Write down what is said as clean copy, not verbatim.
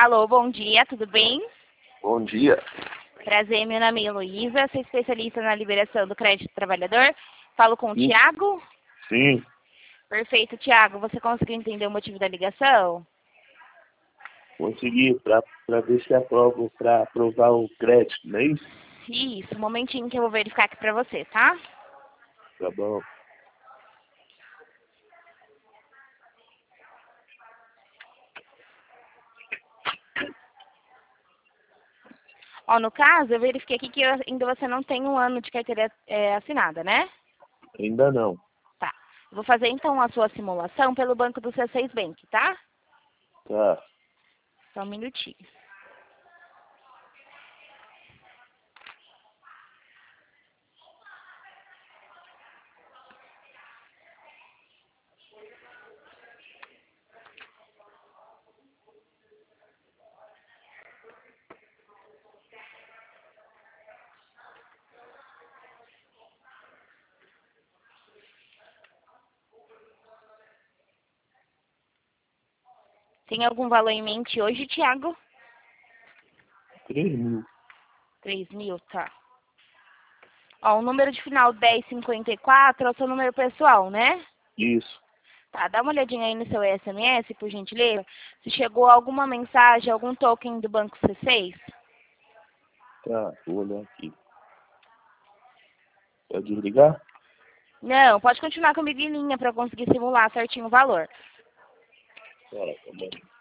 Alô, bom dia, tudo bem? Bom dia. Prazer, meu nome é Heloísa, sou especialista na liberação do crédito do trabalhador. Falo com o Sim. Tiago? Sim, Perfeito, Tiago. Você conseguiu entender o motivo da ligação? consegui para ver se aprovo para aprovar o crédito, não é isso? Isso, um momentinho que eu vou verificar aqui pra você, tá? Tá bom. Ó, no caso, eu verifiquei aqui que ainda você não tem um ano de carteira assinada, né? Ainda não. Tá. Vou fazer então a sua simulação pelo banco do C6 Bank, tá? Tá. Só um minutinho. Tem algum valor em mente hoje, Tiago? 3.000. 3.000, tá. Ó, o número de final 1054 é o seu número pessoal, né? Isso. Tá, dá uma olhadinha aí no seu SMS, por gentileza. Se chegou alguma mensagem, algum token do Banco C6? Tá, vou olhar aqui. Pode desligar? Não, pode continuar comigo em linha para eu conseguir simular certinho o valor. Tá bom.